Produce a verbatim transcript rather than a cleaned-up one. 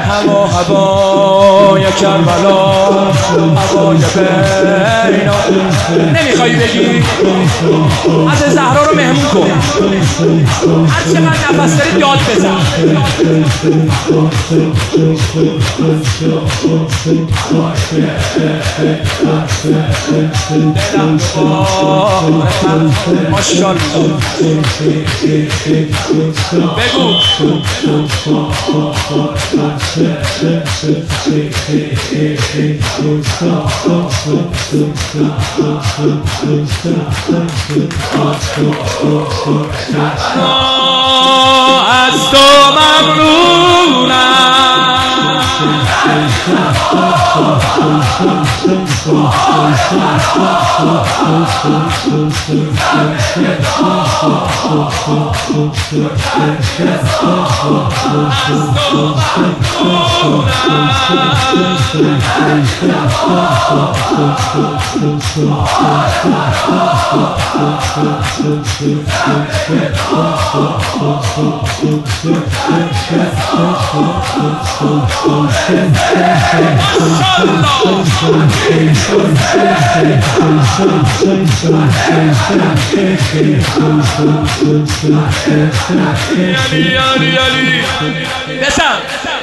هوا هوای کربلا هوای بینا. نمیخوایی بگی؟ از زهرا رو مهمون کن، هر چقدر نفس داری داد بزن. ماشاءالله بگو. از تو ممنونم بسم